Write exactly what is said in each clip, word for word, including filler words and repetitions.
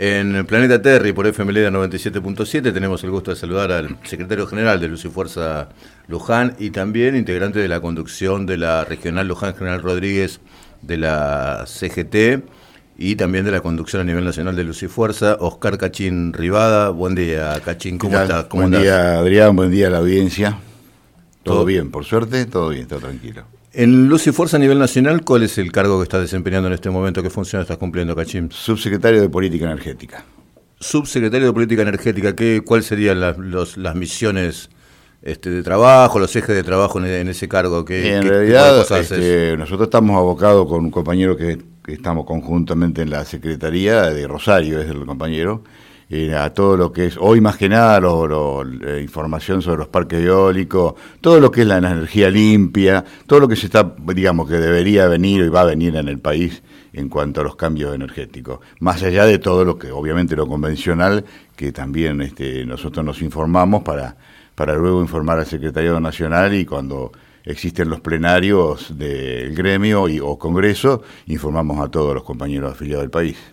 En el Planeta Terry por F M L noventa y siete punto siete tenemos el gusto de saludar al secretario general de Luz y Fuerza Luján y también integrante de la conducción de la Regional Luján General Rodríguez de la C G T y también de la conducción a nivel nacional de Luz y Fuerza, Oscar Cachín Rivada. Buen día, Cachín, ¿cómo estás? ¿Cómo buen andás? día, Adrián, buen día a la audiencia. Todo, ¿Todo bien, por suerte, todo bien, todo tranquilo. En Luz y Fuerza a nivel nacional, ¿cuál es el cargo que estás desempeñando en este momento? ¿Qué función estás cumpliendo, Cachín? Subsecretario de Política Energética. Subsecretario de Política Energética, ¿qué, ¿cuáles serían las, los, las misiones este, de trabajo, los ejes de trabajo en, en ese cargo? ¿Qué, en qué realidad, tipo de cosas este, nosotros estamos abocados con un compañero que, que estamos conjuntamente en la Secretaría de Rosario, es el compañero, eh, a todo lo que es, hoy más que nada, lo, lo, la información sobre los parques eólicos, todo lo que es la energía limpia, todo lo que se está, digamos, que debería venir y va a venir en el país en cuanto a los cambios energéticos, más allá de todo lo que, obviamente, lo convencional, que también este, nosotros nos informamos para, para luego informar al Secretariado Nacional y cuando existen los plenarios del gremio y, o congreso, informamos a todos los compañeros afiliados del país.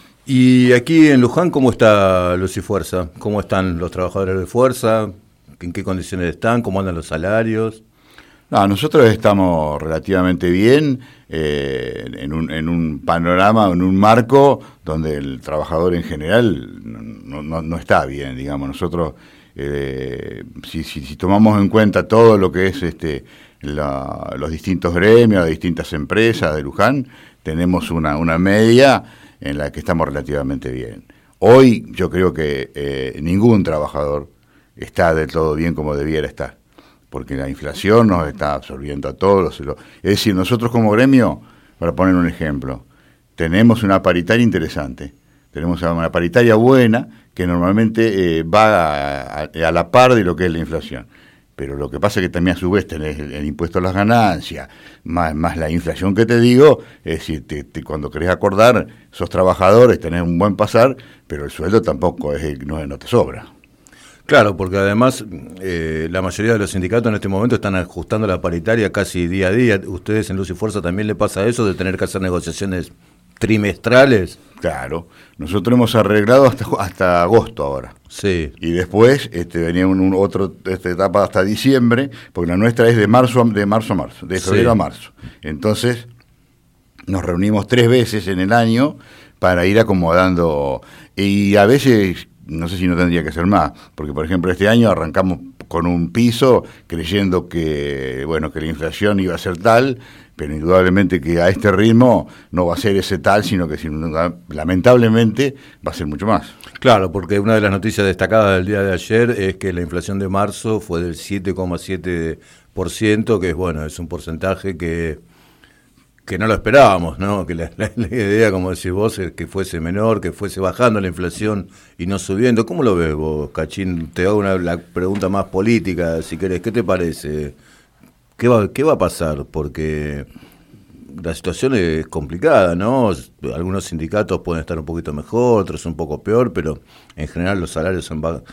Y aquí en Luján, ¿cómo está Luz y Fuerza? ¿Cómo están los trabajadores de fuerza? ¿En qué condiciones están? ¿Cómo andan los salarios? No, nosotros estamos relativamente bien, eh, en, un, en un panorama, en un marco donde el trabajador en general no, no, no está bien, digamos. Nosotros, eh, si, si, si tomamos en cuenta todo lo que es este, la, los distintos gremios, las distintas empresas de Luján, tenemos una, una media en la que estamos relativamente bien. Hoy yo creo que eh, ningún trabajador está del todo bien como debiera estar, porque la inflación nos está absorbiendo a todos. Es decir, nosotros como gremio, para poner un ejemplo, tenemos una paritaria interesante, tenemos una paritaria buena que normalmente eh, va a, a, a la par de lo que es la inflación. Pero lo que pasa es que también a su vez tenés el, el impuesto a las ganancias, más, más la inflación que te digo, es decir, te, te, cuando querés acordar, sos trabajadores, tenés un buen pasar, pero el sueldo tampoco es no, no te sobra. Claro, porque además eh, la mayoría de los sindicatos en este momento están ajustando la paritaria casi día a día. ¿Ustedes en Luz y Fuerza también le pasa eso de tener que hacer negociaciones trimestrales? Claro, nosotros hemos arreglado hasta hasta agosto ahora. Sí. Y después este, venía un, un otro esta etapa hasta diciembre, porque la nuestra es de marzo a, de marzo a marzo, de febrero sí. a marzo. Entonces nos reunimos tres veces en el año para ir acomodando, y a veces no sé si no tendría que ser más, porque por ejemplo este año arrancamos con un piso creyendo que bueno que la inflación iba a ser tal, pero indudablemente que a este ritmo no va a ser ese tal, sino que lamentablemente va a ser mucho más. Claro, porque una de las noticias destacadas del día de ayer es que la inflación de marzo fue del siete coma siete por ciento, que es bueno, es un porcentaje que que no lo esperábamos, ¿no? Que la, la, la idea, como decís vos, es que fuese menor, que fuese bajando la inflación y no subiendo. ¿Cómo lo ves vos, Cachín? Te hago una la pregunta más política, si querés. ¿Qué te parece? ¿Qué va, qué va a pasar? Porque la situación es complicada, ¿no? Algunos sindicatos pueden estar un poquito mejor, otros un poco peor, pero en general los salarios son bajos.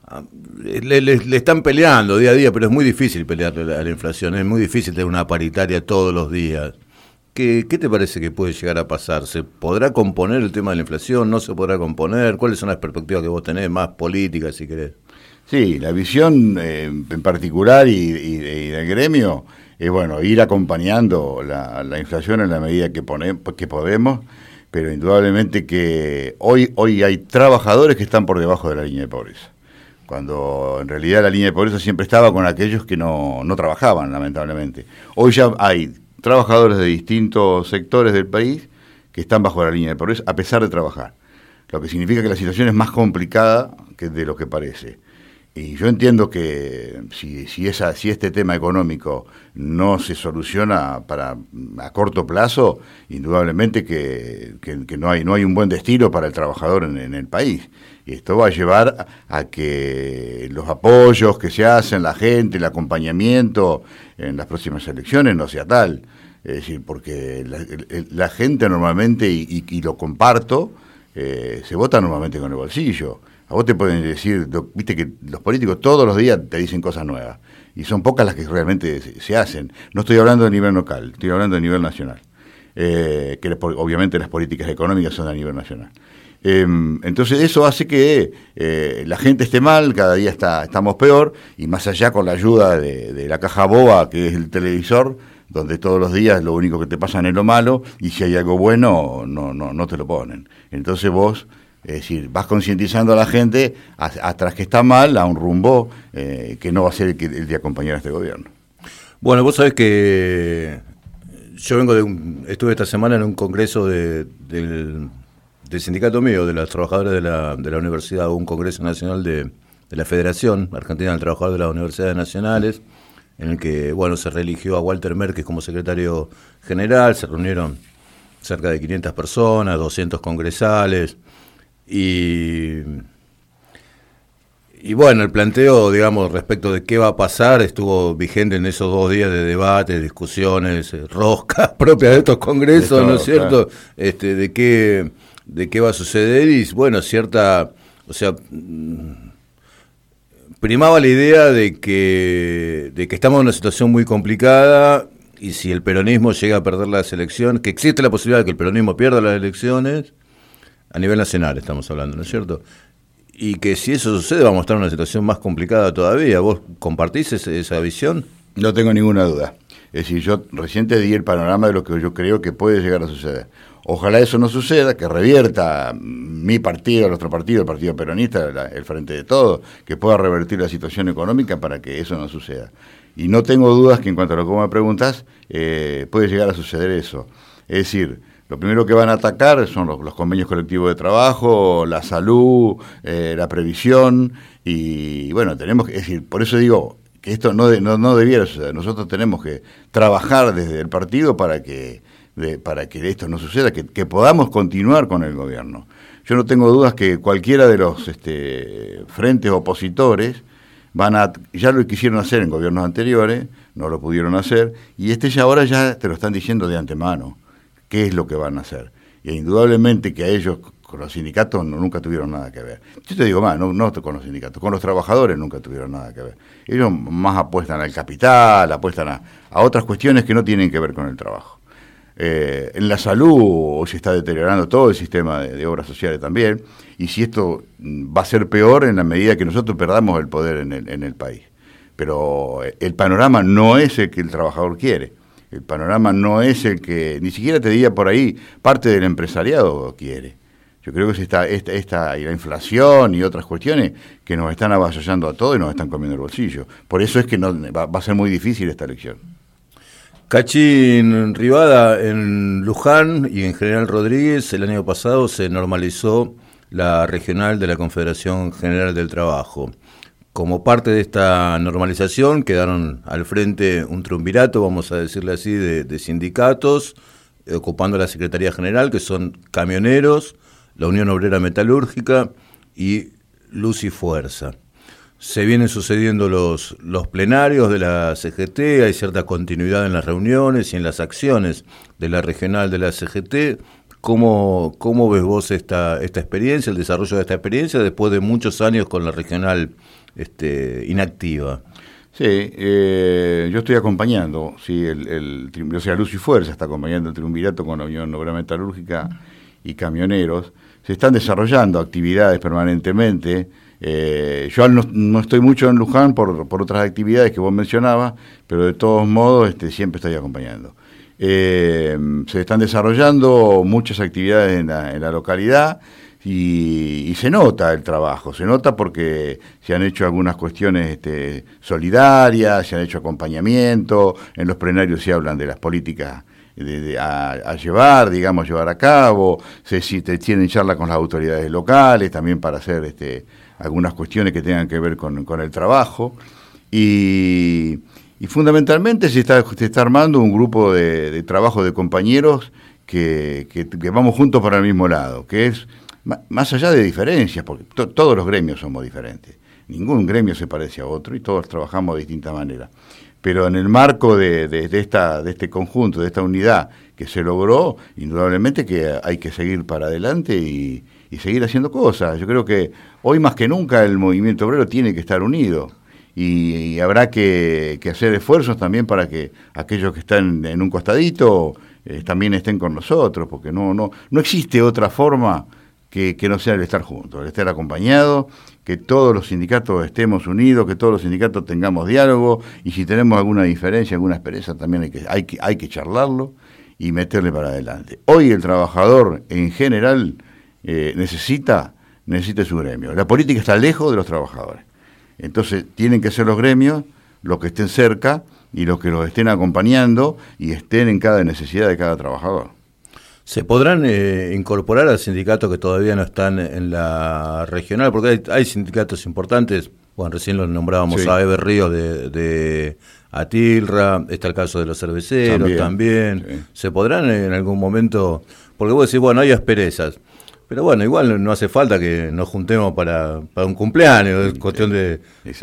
Le, le, le están peleando día a día, pero es muy difícil pelearle a la inflación, es muy difícil tener una paritaria todos los días. ¿Qué, ¿Qué te parece que puede llegar a pasar? ¿Se podrá componer el tema de la inflación? ¿No se podrá componer? ¿Cuáles son las perspectivas que vos tenés, más políticas, si querés? Sí, la visión eh, en particular y, y, y del gremio es, bueno, ir acompañando la, la inflación en la medida que, pone, que podemos, pero indudablemente que hoy, hoy hay trabajadores que están por debajo de la línea de pobreza, cuando en realidad la línea de pobreza siempre estaba con aquellos que no, no trabajaban, lamentablemente. Hoy ya hay trabajadores de distintos sectores del país que están bajo la línea de pobreza a pesar de trabajar, lo que significa que la situación es más complicada que de lo que parece. Y yo entiendo que si, si, esa, si este tema económico no se soluciona para a corto plazo, indudablemente que, que, que no hay no hay un buen destino para el trabajador en, en el país. Y esto va a llevar a que los apoyos que se hacen, la gente, el acompañamiento en las próximas elecciones no sea tal. Es decir, porque la, la gente normalmente, y, y, y lo comparto, eh, se vota normalmente con el bolsillo. A vos te pueden decir, viste que los políticos todos los días te dicen cosas nuevas, y son pocas las que realmente se, se hacen. No estoy hablando de nivel local, estoy hablando de nivel nacional, eh, que obviamente las políticas económicas son a nivel nacional. Eh, entonces eso hace que eh, la gente esté mal, cada día está, estamos peor, y más allá con la ayuda de, de la caja boba, que es el televisor, donde todos los días lo único que te pasan es lo malo, y si hay algo bueno, no, no, no te lo ponen. Entonces vos, es decir, vas concientizando a la gente atrás que está mal, a un rumbo eh, que no va a ser el, que, el de acompañar a este gobierno. Bueno, vos sabés que yo vengo de un, estuve esta semana en un congreso de, del... del sindicato mío, de los trabajadores de la, de la universidad, hubo un congreso nacional de, de la Federación Argentina de Trabajadores de las Universidades Nacionales, en el que, bueno, se reeligió a Walter Merkes como secretario general, se reunieron cerca de quinientas personas, doscientos congresales, y, y bueno, el planteo, digamos, respecto de qué va a pasar, estuvo vigente en esos dos días de debate, discusiones, roscas propias de estos congresos, todo, ¿no es cierto? Claro. Este, de qué... de qué va a suceder, y bueno, cierta, o sea, primaba la idea de que, de que estamos en una situación muy complicada, y si el peronismo llega a perder las elecciones, que existe la posibilidad de que el peronismo pierda las elecciones, a nivel nacional estamos hablando, ¿no es cierto? Y que si eso sucede vamos a estar en una situación más complicada todavía. ¿Vos compartís ese, esa visión? No tengo ninguna duda. Es decir, yo recién te di el panorama de lo que yo creo que puede llegar a suceder. Ojalá eso no suceda, que revierta mi partido, nuestro partido, el Partido Peronista, la, el Frente de Todos, que pueda revertir la situación económica para que eso no suceda. Y no tengo dudas que en cuanto a lo que me preguntas, eh, puede llegar a suceder eso. Es decir, lo primero que van a atacar son los, los convenios colectivos de trabajo, la salud, eh, la previsión, y bueno, tenemos que, es decir, por eso digo que esto no, de, no, no debiera suceder. Nosotros tenemos que trabajar desde el partido para que De, para que esto no suceda, que, que podamos continuar con el gobierno. Yo no tengo dudas que cualquiera de los este, frentes opositores van a, ya lo quisieron hacer en gobiernos anteriores, no lo pudieron hacer, y este ya ahora ya te lo están diciendo de antemano, qué es lo que van a hacer. Y indudablemente que a ellos, con los sindicatos, no, nunca tuvieron nada que ver. Yo te digo más, no, no con los sindicatos, con los trabajadores nunca tuvieron nada que ver. Ellos más apuestan al capital, apuestan a, a otras cuestiones que no tienen que ver con el trabajo. Eh, en la salud hoy se está deteriorando todo el sistema de, de obras sociales también, y si esto va a ser peor en la medida que nosotros perdamos el poder en el, en el país. Pero el panorama no es el que el trabajador quiere, el panorama no es el que, ni siquiera te diría por ahí, parte del empresariado quiere. Yo creo que esta, esta, esta y la inflación y otras cuestiones que nos están avasallando a todos y nos están comiendo el bolsillo. Por eso es que no, va, va a ser muy difícil esta elección. Cachín Rivada, en Luján y en General Rodríguez el año pasado se normalizó la regional de la Confederación General del Trabajo. Como parte de esta normalización quedaron al frente un triunvirato, vamos a decirle así, de, de sindicatos, eh, ocupando la Secretaría General, que son Camioneros, la Unión Obrera Metalúrgica y Luz y Fuerza. Se vienen sucediendo los, los plenarios de la C G T, hay cierta continuidad en las reuniones y en las acciones de la regional de la C G T. ¿Cómo, cómo ves vos esta, esta experiencia, el desarrollo de esta experiencia después de muchos años con la regional este, inactiva? Sí, eh, yo estoy acompañando, sí, el, el, o sea, Luz y Fuerza está acompañando el triunvirato con la Unión Obrera Metalúrgica y Camioneros. Se están desarrollando actividades permanentemente. Eh, yo no, no estoy mucho en Luján por, por otras actividades que vos mencionabas, pero de todos modos este, siempre estoy acompañando. Eh, se están desarrollando muchas actividades en la, en la localidad y, y se nota el trabajo, se nota porque se han hecho algunas cuestiones este, solidarias, se han hecho acompañamiento, en los plenarios se hablan de las políticas De, de, a, a llevar, digamos, llevar a cabo, se, si te tienen charla con las autoridades locales, también para hacer este, algunas cuestiones que tengan que ver con, con el trabajo, y, y fundamentalmente se está, se está armando un grupo de, de trabajo de compañeros que, que, que vamos juntos para el mismo lado, que es más allá de diferencias, porque to, todos los gremios somos diferentes, ningún gremio se parece a otro y todos trabajamos de distinta manera. Pero en el marco de, de, de, esta, de este conjunto, de esta unidad que se logró, indudablemente que hay que seguir para adelante y, y seguir haciendo cosas. Yo creo que hoy más que nunca el movimiento obrero tiene que estar unido y, y habrá que, que hacer esfuerzos también para que aquellos que están en un costadito eh, también estén con nosotros, porque no, no, no existe otra forma que, que no sea el estar juntos, el estar acompañados, que todos los sindicatos estemos unidos, que todos los sindicatos tengamos diálogo, y si tenemos alguna diferencia, alguna aspereza, también hay que, hay que, hay que charlarlo y meterle para adelante. Hoy el trabajador en general eh, necesita, necesita su gremio. La política está lejos de los trabajadores. Entonces tienen que ser los gremios los que estén cerca y los que los estén acompañando y estén en cada necesidad de cada trabajador. ¿Se podrán eh, incorporar a sindicatos que todavía no están en la regional? Porque hay, hay sindicatos importantes, bueno, recién los nombrábamos, sí, a Eber Ríos de, de Atilra, está el caso de los cerveceros también. también. Sí. ¿Se podrán en algún momento? Porque vos decís, bueno, hay asperezas, pero bueno, igual no hace falta que nos juntemos para, para un cumpleaños, es cuestión de,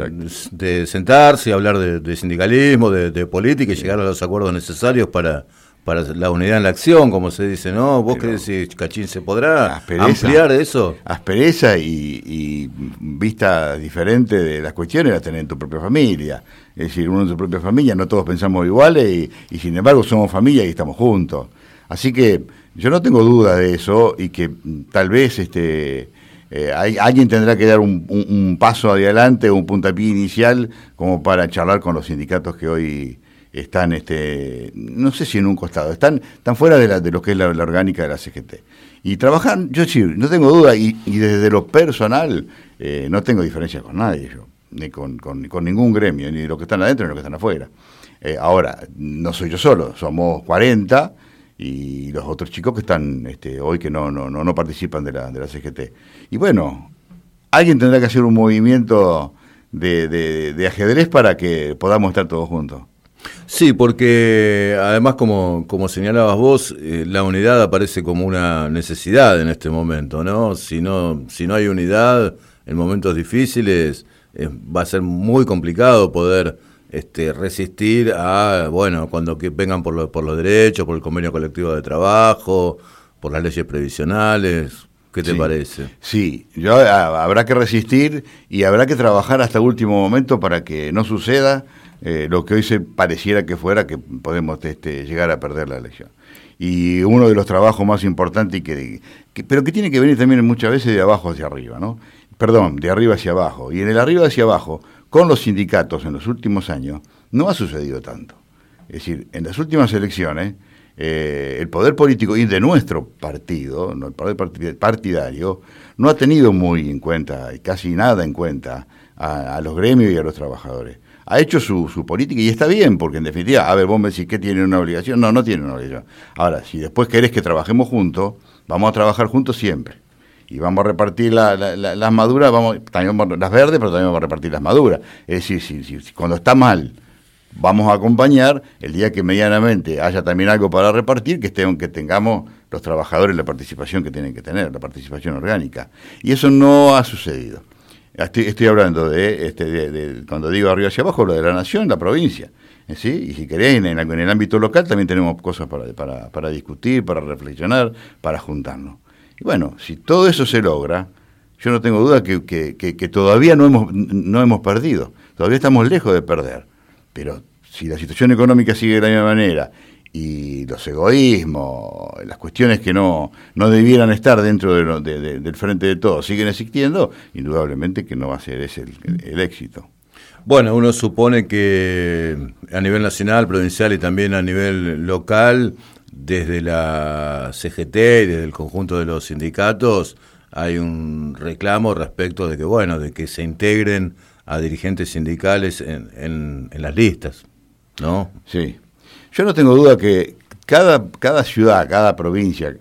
de sentarse y hablar de, de sindicalismo, de, de política y llegar a los acuerdos necesarios para... para la unidad en la acción, como se dice, ¿no? ¿Vos qué decís, Cachín, se podrá aspereza, ampliar eso? Aspereza y, y vista diferente de las cuestiones las tenés en tu propia familia. Es decir, uno en su propia familia, no todos pensamos iguales y, y sin embargo somos familia y estamos juntos. Así que yo no tengo duda de eso y que tal vez este eh, hay, alguien tendrá que dar un, un, un paso adelante, un puntapié inicial como para charlar con los sindicatos que hoy... están, este, no sé si en un costado, están, están fuera de, la, de lo que es la, la orgánica de la C G T. Y trabajan, yo sí, no tengo duda, y, y desde lo personal, eh, no tengo diferencia con nadie, yo, ni con, con, con ningún gremio, ni de los que están adentro ni de los que están afuera. Eh, ahora, no soy yo solo, somos cuarenta, y los otros chicos que están este, hoy que no, no, no, no participan de la, de la C G T. Y bueno, alguien tendrá que hacer un movimiento de, de, de ajedrez para que podamos estar todos juntos. Sí, porque además, como, como señalabas vos, eh, la unidad aparece como una necesidad en este momento, ¿no? Si no, si no hay unidad en momentos difíciles, eh, va a ser muy complicado poder este, resistir a, bueno, cuando que vengan por, lo, por los derechos, por el convenio colectivo de trabajo, por las leyes previsionales. ¿Qué te sí, parece? Sí, yo, a, habrá que resistir y habrá que trabajar hasta el último momento para que no suceda Eh, lo que hoy se pareciera que fuera, que podemos este, llegar a perder la elección. Y uno de los trabajos más importantes, y que, que, pero que tiene que venir también muchas veces de abajo hacia arriba, ¿no? Perdón, de arriba hacia abajo. Y en el arriba hacia abajo, con los sindicatos en los últimos años, no ha sucedido tanto. Es decir, en las últimas elecciones, eh, el poder político y de nuestro partido, no el poder partidario, no ha tenido muy en cuenta, casi nada en cuenta, a, a los gremios y a los trabajadores. Ha hecho su, su política y está bien, porque en definitiva, a ver, vos me decís que tiene una obligación. No, no tiene una obligación. Ahora, si después querés que trabajemos juntos, vamos a trabajar juntos siempre. Y vamos a repartir la, la, la, las maduras, vamos, también vamos, las verdes, pero también vamos a repartir las maduras. Es decir, si, si, si cuando está mal, vamos a acompañar, el día que medianamente haya también algo para repartir, que, estén, que tengamos los trabajadores la participación que tienen que tener, la participación orgánica. Y eso no ha sucedido. Estoy, estoy hablando de, este, de, de, cuando digo arriba hacia abajo, lo de la nación, la provincia, ¿sí? Y si querés, en el, en el ámbito local también tenemos cosas para, para, para discutir, para reflexionar, para juntarnos. Y bueno, si todo eso se logra, yo no tengo duda que, que, que, que todavía no hemos, no hemos perdido, todavía estamos lejos de perder, pero si la situación económica sigue de la misma manera, y los egoísmos, las cuestiones que no, no debieran estar dentro de lo, de, de, del frente de todos siguen existiendo, indudablemente que no va a ser ese el, el, el éxito. Bueno, uno supone que a nivel nacional, provincial y también a nivel local, desde la C G T y desde el conjunto de los sindicatos, hay un reclamo respecto de que, bueno, de que se integren a dirigentes sindicales en, en, en las listas, ¿no? Sí. Yo no tengo duda que cada, cada ciudad, cada provincia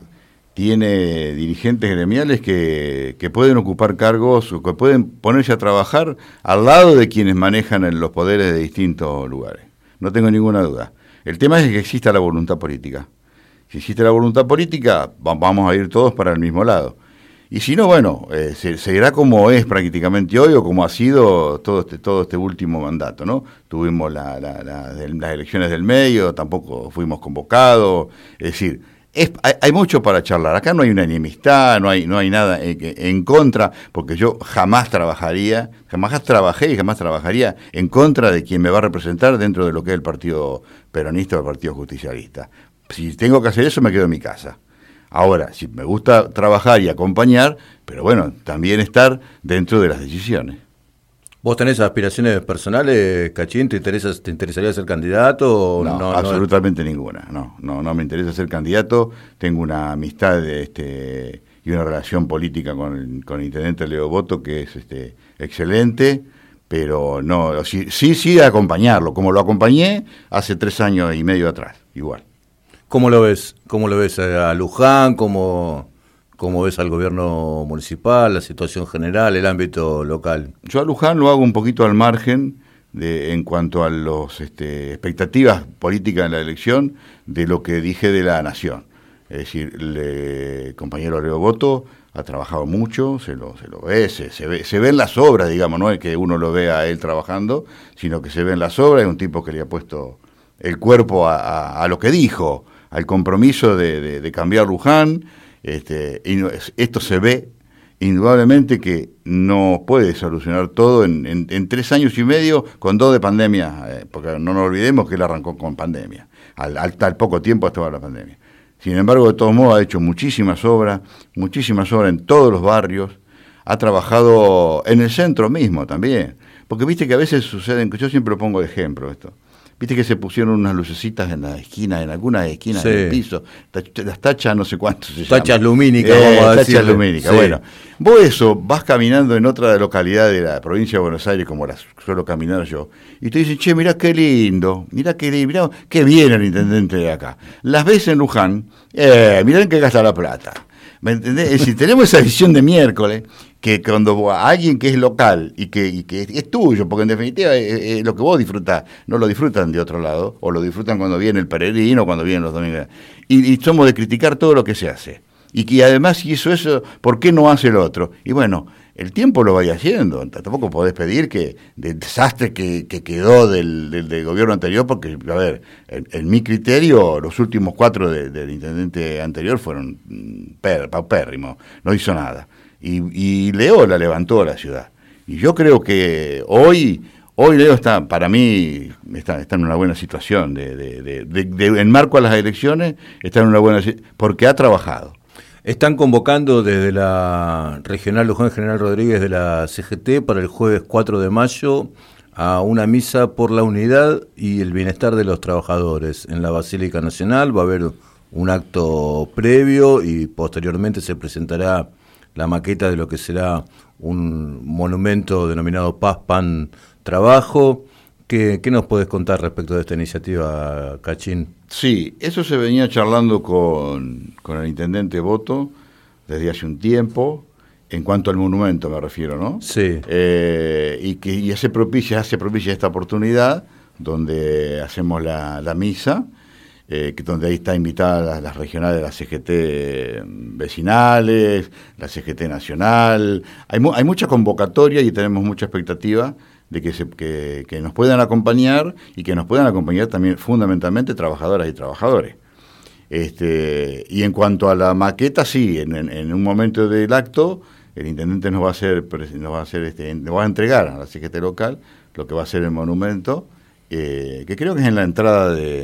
tiene dirigentes gremiales que, que pueden ocupar cargos o que pueden ponerse a trabajar al lado de quienes manejan los poderes de distintos lugares. No tengo ninguna duda. El tema es que exista la voluntad política. Si existe la voluntad política, vamos a ir todos para el mismo lado. Y si no, bueno, eh, se, seguirá como es prácticamente hoy o como ha sido todo este, todo este último mandato, ¿no? Tuvimos la, la, la, las elecciones del medio, tampoco fuimos convocados, es decir, es, hay, hay mucho para charlar. Acá no hay una enemistad, no hay, no hay nada en, en contra, porque yo jamás trabajaría, jamás trabajé y jamás trabajaría en contra de quien me va a representar dentro de lo que es el Partido Peronista o el Partido Justicialista. Si tengo que hacer eso, me quedo en mi casa. Ahora, si me gusta trabajar y acompañar, pero bueno, también estar dentro de las decisiones. ¿Vos tenés aspiraciones personales, Cachín? ¿Te interesa, te interesaría ser candidato? O no, no, absolutamente no? ninguna. No, no, no me interesa ser candidato. Tengo una amistad este, y una relación política con el, con el intendente Leo Boto que es este, excelente, pero no, sí, sí, sí acompañarlo, como lo acompañé hace tres años y medio atrás, igual. ¿Cómo lo ves? ¿Cómo lo ves a Luján? ¿Cómo, cómo ves al gobierno municipal, la situación general, el ámbito local? Yo a Luján lo hago un poquito al margen de, en cuanto a las este, expectativas políticas en la elección de lo que dije de la nación. Es decir, el compañero Leo Boto ha trabajado mucho, se lo, se lo ve, se, se ve, se ven las obras, digamos, no es que uno lo vea a él trabajando, sino que se ven las obras, es un tipo que le ha puesto el cuerpo a, a, a lo que dijo, al compromiso de, de, de cambiar Luján, este, y no, esto se ve indudablemente que no puede solucionar todo en, en, en tres años y medio con dos de pandemia, eh, porque no nos olvidemos que él arrancó con pandemia, al, al, al poco tiempo estaba la pandemia. Sin embargo, de todos modos ha hecho muchísimas obras, muchísimas obras en todos los barrios, ha trabajado en el centro mismo también, porque viste que a veces suceden, yo siempre lo pongo de ejemplo esto, viste que se pusieron unas lucecitas en la esquina, en algunas esquinas sí. del piso, las tachas no sé cuánto se llaman. Tachas lumínicas, eh, vamos a decir. Tachas decirle. lumínicas, Sí. Bueno. Vos eso, vas caminando en otra localidad de la provincia de Buenos Aires, como las suelo caminar yo, y te dicen, che, mirá qué lindo, mirá qué lindo, mirá qué bien el intendente de acá. Las ves en Luján, eh, mirá en qué gasta la plata. ¿Me entendés? Es decir, tenemos esa visión de miércoles, que cuando alguien que es local y que, y que es, es tuyo, porque en definitiva es, es lo que vos disfrutás, no lo disfrutan de otro lado, o lo disfrutan cuando viene el peregrino, cuando vienen los domingos. Y, y somos de criticar todo lo que se hace. Y que además, si hizo eso, ¿por qué no hace el otro? Y bueno, el tiempo lo vaya haciendo. Tampoco podés pedir que del desastre que, que quedó del, del, del gobierno anterior, porque, a ver, en, en mi criterio, los últimos cuatro de, del intendente anterior fueron per, paupérrimos, no hizo nada. Y, y Leo la levantó a la ciudad. Y yo creo que hoy, hoy Leo está, para mí, está, está en una buena situación. De, de, de, de, de, en marco a las elecciones, está en una buena situación, porque ha trabajado. Están convocando desde la Regional Luján General Rodríguez de la C G T para el jueves cuatro de mayo a una misa por la unidad y el bienestar de los trabajadores en la Basílica Nacional. Va a haber un acto previo y posteriormente se presentará la maqueta de lo que será un monumento denominado Paz, Pan, Trabajo. ¿Qué, qué nos podés contar respecto de esta iniciativa, Cachín? Sí, eso se venía charlando con, con el intendente Boto desde hace un tiempo, en cuanto al monumento me refiero, ¿no? Sí. Eh, y que y hace propicia, hace propicia esta oportunidad donde hacemos la, la misa, eh, que donde ahí está invitada las, las regionales de la C G T vecinales, la C G T nacional. Hay, mu- hay mucha convocatoria y tenemos mucha expectativa de que, se, que, que nos puedan acompañar y que nos puedan acompañar también fundamentalmente trabajadoras y trabajadores. Este, y en cuanto a la maqueta, sí, en, en, en un momento del acto, el intendente nos va a hacer, nos va a hacer este, nos va a entregar a la C G T local lo que va a ser el monumento, eh, que creo que es en la entrada de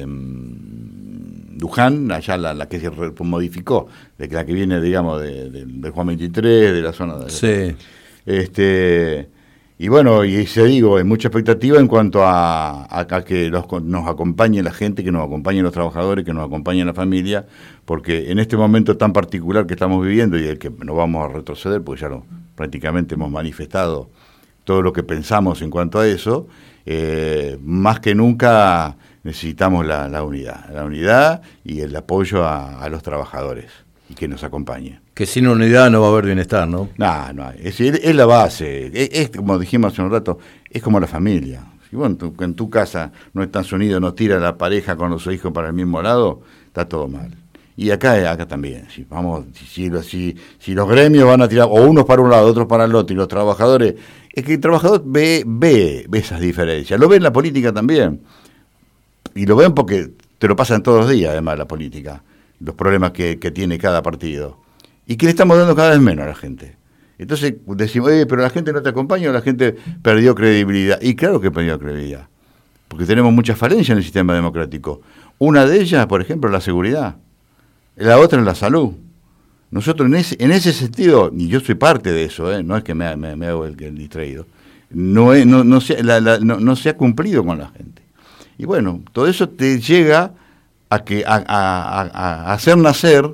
um, Luján, allá la, la que se re- modificó, de la que viene, digamos, de, de, de Juan veintitrés, de la zona de... Sí. Este... Y bueno, y se digo, hay mucha expectativa en cuanto a, a, a que los, nos acompañe la gente, que nos acompañen los trabajadores, que nos acompañen la familia, porque en este momento tan particular que estamos viviendo y el que no vamos a retroceder, porque ya lo, prácticamente hemos manifestado todo lo que pensamos en cuanto a eso, eh, más que nunca necesitamos la, la unidad, la unidad y el apoyo a, a los trabajadores y que nos acompañen. Que sin unidad no va a haber bienestar, ¿no? No, no, es, es la base, es, es como dijimos hace un rato, es como la familia. Si vos en tu, en tu casa no estás unido, no tira la pareja con los hijos para el mismo lado, está todo mal. Y acá acá también, si vamos, si, si, si, si los gremios van a tirar, o unos para un lado, otros para el otro, y los trabajadores, es que el trabajador ve, ve, ve esas diferencias, lo ve en la política también, y lo ven porque te lo pasan todos los días, además, la política, los problemas que, que tiene cada partido. Y que le estamos dando cada vez menos a la gente. Entonces decimos, eh, pero la gente no te acompaña o la gente perdió credibilidad. Y claro que perdió credibilidad, porque tenemos muchas falencias en el sistema democrático. Una de ellas, por ejemplo, es la seguridad. La otra es la salud. Nosotros en ese, en ese sentido, y yo soy parte de eso, ¿eh? No es que me, me, me hago el, el distraído, no, es, no, no, se, la, la, no, no se ha cumplido con la gente. Y bueno, todo eso te llega a, que, a, a, a, a hacer nacer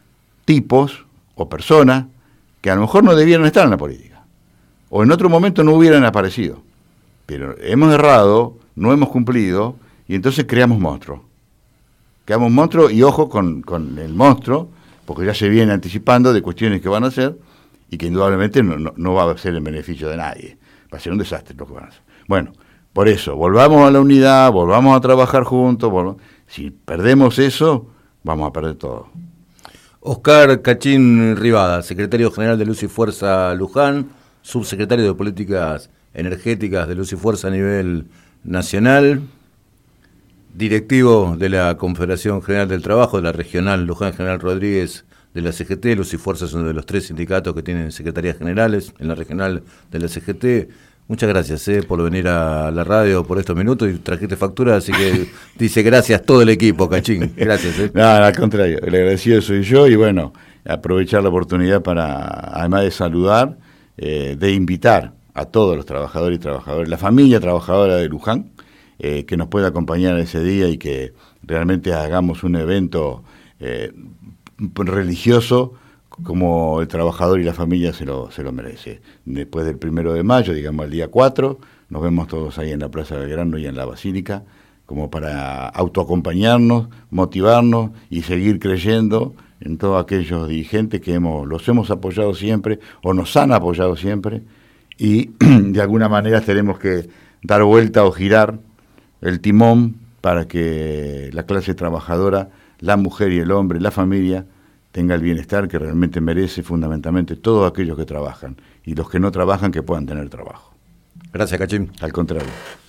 tipos o personas que a lo mejor no debieron estar en la política, o en otro momento no hubieran aparecido. Pero hemos errado, no hemos cumplido, y entonces creamos monstruos. Creamos monstruos, y ojo con, con el monstruo, porque ya se viene anticipando de cuestiones que van a hacer y que indudablemente no, no, no va a ser en beneficio de nadie. Va a ser un desastre lo que van a hacer. Bueno, por eso, volvamos a la unidad, volvamos a trabajar juntos. Volvamos. Si perdemos eso, vamos a perder todo. Oscar Cachín Rivada, secretario general de Luz y Fuerza Luján, subsecretario de Políticas Energéticas de Luz y Fuerza a nivel nacional, directivo de la Confederación General del Trabajo, de la Regional Luján General Rodríguez, de la C G T. Luz y Fuerza es uno de los tres sindicatos que tienen secretarías generales en la regional de la C G T. Muchas gracias eh, por venir a la radio por estos minutos y trajiste factura, así que dice gracias todo el equipo, Cachín. Gracias. Eh. No, al contrario, el agradecido soy yo y bueno, aprovechar la oportunidad para, además de saludar, eh, de invitar a todos los trabajadores y trabajadoras, la familia trabajadora de Luján, eh, que nos pueda acompañar ese día y que realmente hagamos un evento eh, religioso como el trabajador y la familia se lo, se lo merece. Después del primero de mayo, digamos el día cuatro, nos vemos todos ahí en la Plaza Belgrano y en la Basílica, como para autoacompañarnos, motivarnos y seguir creyendo en todos aquellos dirigentes que hemos, los hemos apoyado siempre o nos han apoyado siempre, y de alguna manera tenemos que dar vuelta o girar el timón para que la clase trabajadora, la mujer y el hombre, la familia, tenga el bienestar que realmente merece fundamentalmente todos aquellos que trabajan y los que no trabajan que puedan tener trabajo. Gracias, Cachín. Al contrario.